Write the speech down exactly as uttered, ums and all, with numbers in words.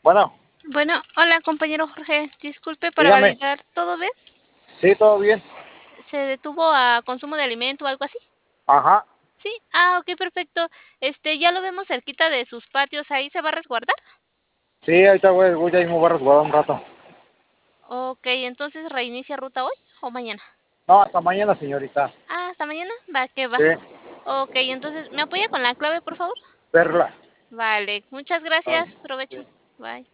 Bueno, Bueno, hola compañero Jorge, disculpe para dígame. validar, ¿todo bien? Sí, todo bien. ¿Se detuvo a consumo de alimento o algo así? Ajá. Sí, ah, ok, perfecto. Este, ya lo vemos cerquita de sus patios, ¿ahí se va a resguardar? Sí, ahorita voy, voy a irme a resguardar un rato. Ok, entonces reinicia ruta hoy o mañana. No, hasta mañana, señorita. Ah, hasta mañana, va que va. Sí, Ok, entonces, ¿me apoya con la clave, por favor? verla. Vale, muchas Ay, gracias, sí. provecho. Bye.